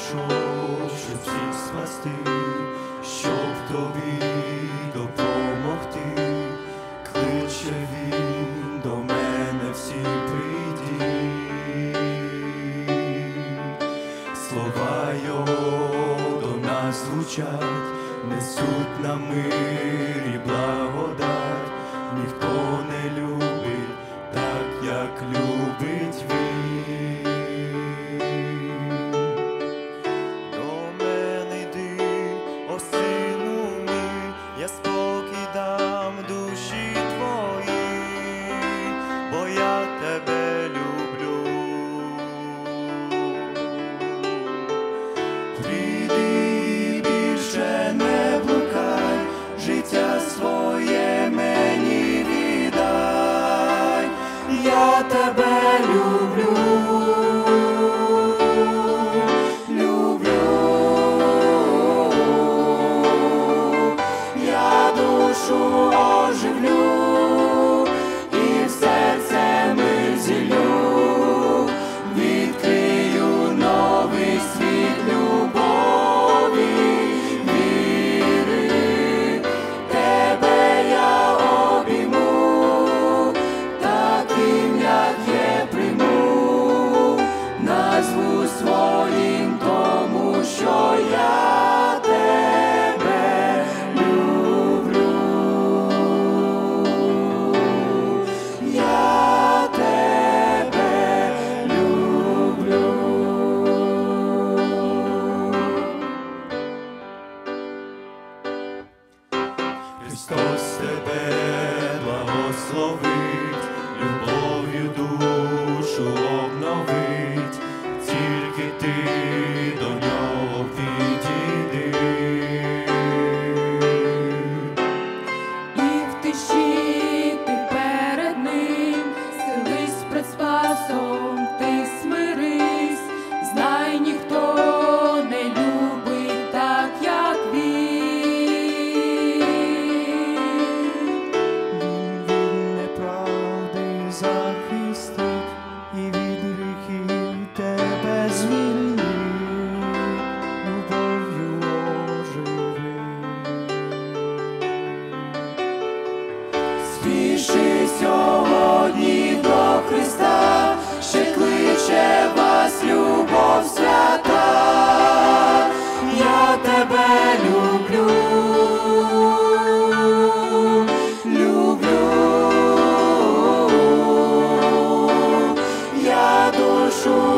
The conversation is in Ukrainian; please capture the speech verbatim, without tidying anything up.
прийшов, щоб всіх спасти, щоб тобі допомогти. Кличе він до мене, всі прийдіть. Слова його до нас звучать, несуть нам мир і благодать. Ніхто не любить так, як любить він. До мене йди, о сину мій, я спокій дам душі твоїй, бо я тебе люблю. Прийди, більше не блукай, життя своє мені віддай, я тебе люблю, люблю, я душу оживлю і в серце мир зіллю, відкрию новий світ любові, віри, тебе я обійму, таким, як є, прийму, назву своїм, тому що я тебе люблю, я тебе люблю. Христос тебе благословить, любов'ю душу обновить, тільки ти до нього підійди. І в тиші ти перед ним, схились пред Спасом, ти смирись, знай, ніхто не любить так, як він. Він від неправди захистить і від гріхів тебе звільнить, любов'ю оживить. Спіши сьогодні до Христа, ще кличе вас любов свята. Я тебе люблю, люблю, я душу